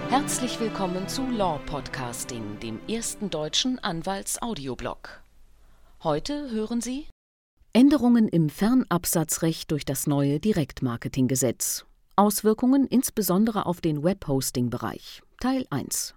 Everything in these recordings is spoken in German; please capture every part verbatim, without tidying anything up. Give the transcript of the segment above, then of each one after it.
Herzlich willkommen zu Law Podcasting, dem ersten deutschen Anwalts-Audioblog. Heute hören Sie Änderungen im Fernabsatzrecht durch das neue Direktmarketinggesetz. Auswirkungen insbesondere auf den Webhosting-Bereich. Teil eins.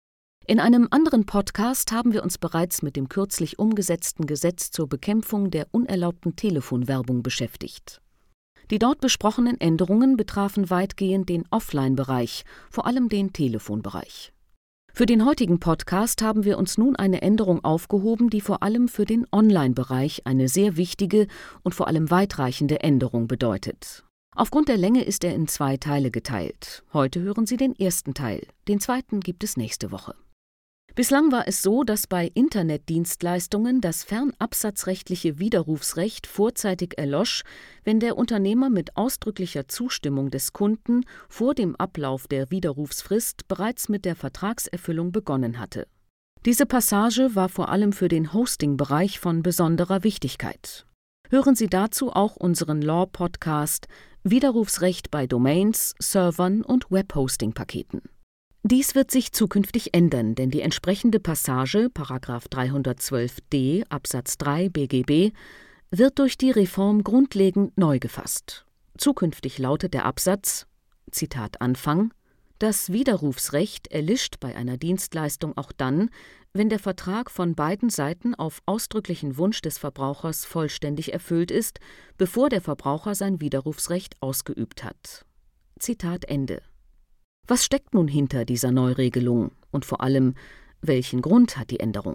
In einem anderen Podcast haben wir uns bereits mit dem kürzlich umgesetzten Gesetz zur Bekämpfung der unerlaubten Telefonwerbung beschäftigt. Die dort besprochenen Änderungen betrafen weitgehend den Offline-Bereich, vor allem den Telefonbereich. Für den heutigen Podcast haben wir uns nun eine Änderung aufgehoben, die vor allem für den Online-Bereich eine sehr wichtige und vor allem weitreichende Änderung bedeutet. Aufgrund der Länge ist er in zwei Teile geteilt. Heute hören Sie den ersten Teil, den zweiten gibt es nächste Woche. Bislang war es so, dass bei Internetdienstleistungen das fernabsatzrechtliche Widerrufsrecht vorzeitig erlosch, wenn der Unternehmer mit ausdrücklicher Zustimmung des Kunden vor dem Ablauf der Widerrufsfrist bereits mit der Vertragserfüllung begonnen hatte. Diese Passage war vor allem für den Hosting-Bereich von besonderer Wichtigkeit. Hören Sie dazu auch unseren Law-Podcast Widerrufsrecht bei Domains, Servern und Webhosting-Paketen. Dies wird sich zukünftig ändern, denn die entsprechende Passage, Paragraph dreihundertzwölf d Absatz drei B G B, wird durch die Reform grundlegend neu gefasst. Zukünftig lautet der Absatz, Zitat Anfang, das Widerrufsrecht erlischt bei einer Dienstleistung auch dann, wenn der Vertrag von beiden Seiten auf ausdrücklichen Wunsch des Verbrauchers vollständig erfüllt ist, bevor der Verbraucher sein Widerrufsrecht ausgeübt hat. Zitat Ende. Was steckt nun hinter dieser Neuregelung und vor allem, welchen Grund hat die Änderung?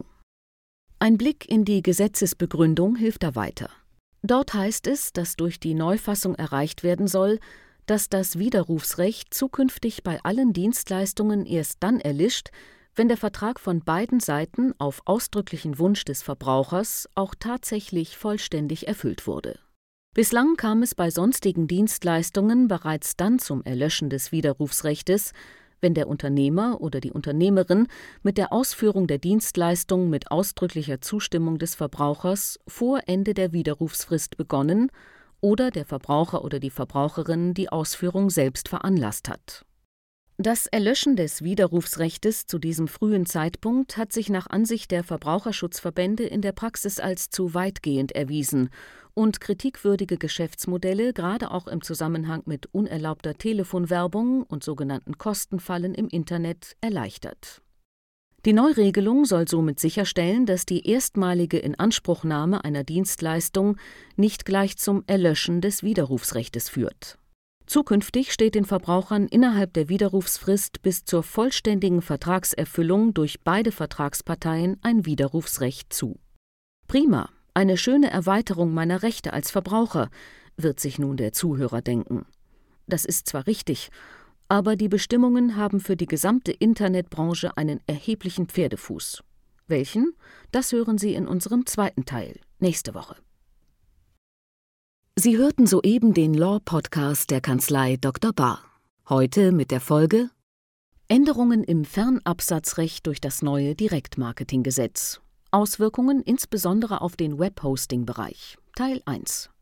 Ein Blick in die Gesetzesbegründung hilft da weiter. Dort heißt es, dass durch die Neufassung erreicht werden soll, dass das Widerrufsrecht zukünftig bei allen Dienstleistungen erst dann erlischt, wenn der Vertrag von beiden Seiten auf ausdrücklichen Wunsch des Verbrauchers auch tatsächlich vollständig erfüllt wurde. Bislang kam es bei sonstigen Dienstleistungen bereits dann zum Erlöschen des Widerrufsrechtes, wenn der Unternehmer oder die Unternehmerin mit der Ausführung der Dienstleistung mit ausdrücklicher Zustimmung des Verbrauchers vor Ende der Widerrufsfrist begonnen oder der Verbraucher oder die Verbraucherin die Ausführung selbst veranlasst hat. Das Erlöschen des Widerrufsrechtes zu diesem frühen Zeitpunkt hat sich nach Ansicht der Verbraucherschutzverbände in der Praxis als zu weitgehend erwiesen und kritikwürdige Geschäftsmodelle, gerade auch im Zusammenhang mit unerlaubter Telefonwerbung und sogenannten Kostenfallen im Internet, erleichtert. Die Neuregelung soll somit sicherstellen, dass die erstmalige Inanspruchnahme einer Dienstleistung nicht gleich zum Erlöschen des Widerrufsrechtes führt. Zukünftig steht den Verbrauchern innerhalb der Widerrufsfrist bis zur vollständigen Vertragserfüllung durch beide Vertragsparteien ein Widerrufsrecht zu. Prima, eine schöne Erweiterung meiner Rechte als Verbraucher, wird sich nun der Zuhörer denken. Das ist zwar richtig, aber die Bestimmungen haben für die gesamte Internetbranche einen erheblichen Pferdefuß. Welchen? Das hören Sie in unserem zweiten Teil, nächste Woche. Sie hörten soeben den Law-Podcast der Kanzlei Doktor Bahr. Heute mit der Folge Änderungen im Fernabsatzrecht durch das neue Direktmarketinggesetz. Auswirkungen insbesondere auf den Webhosting-Bereich. Teil eins.